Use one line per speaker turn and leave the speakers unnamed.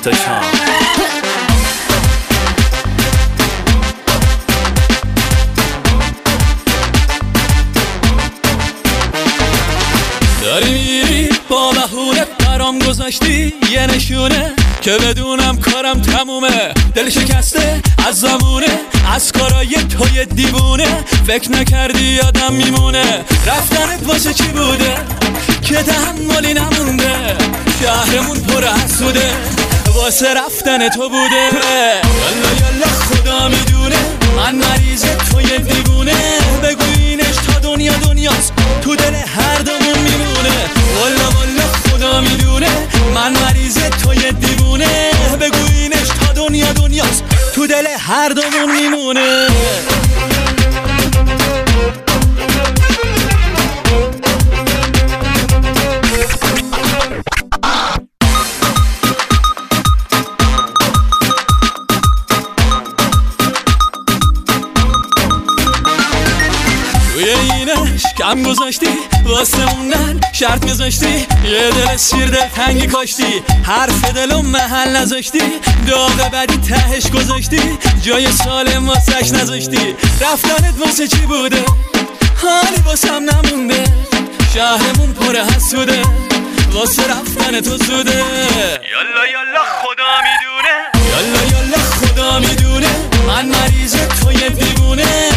تا شام. داری میری با بهونه برام گذاشتی یه نشونه که بدونم کارم تمومه. دل شکسته از زمونه از کارای توی دیوونه، فکر نکردی یادم میمونه. رفتنت واسه چی بوده که تحملی نمونده؟ شهرمون پر حسوده واسه رفتن تو بوده. یالا یالا خدا میدونه من مریض توی دیوونه، بگو اینش تا دنیا دنیاست تو دل هر دومون میمونه. والا والا خدا میدونه من مریض توی دیوونه، بگو اینش تا دنیا دنیاست تو دل هر دومون میمونه. توی اینش کم گذاشتی واسه موندن شرط میذاشتی، یه دل سیر دلتنگی کاشتی، حرف دلم محل نذاشتی، داغ بدی تهش گذاشتی، جای سالم واسش نذاشتی. رفتنت واسه چی بوده؟ حالی واسم نمونده، شهرمون پر حسوده واسه رفتن تو زوده. یالا یالا خدا میدونه، یالا یالا خدا میدونه من مریض توی دیوونه،